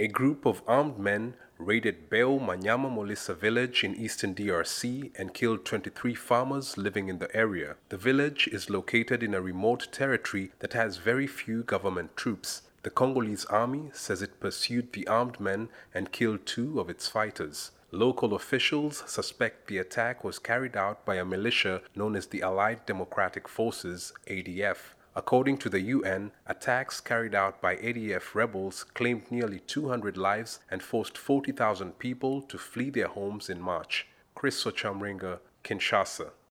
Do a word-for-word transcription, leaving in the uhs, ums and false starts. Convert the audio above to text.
A group of armed men raided Beo Manyama Molisa village in eastern D R C and killed twenty-three farmers living in the area. The village is located in a remote territory that has very few government troops. The Congolese army says it pursued the armed men and killed two of its fighters. Local officials suspect the attack was carried out by a militia known as the Allied Democratic Forces, A D F. According to the U N, attacks carried out by A D F rebels claimed nearly two hundred lives and forced forty thousand people to flee their homes in March. Chris Ochamringa, Kinshasa.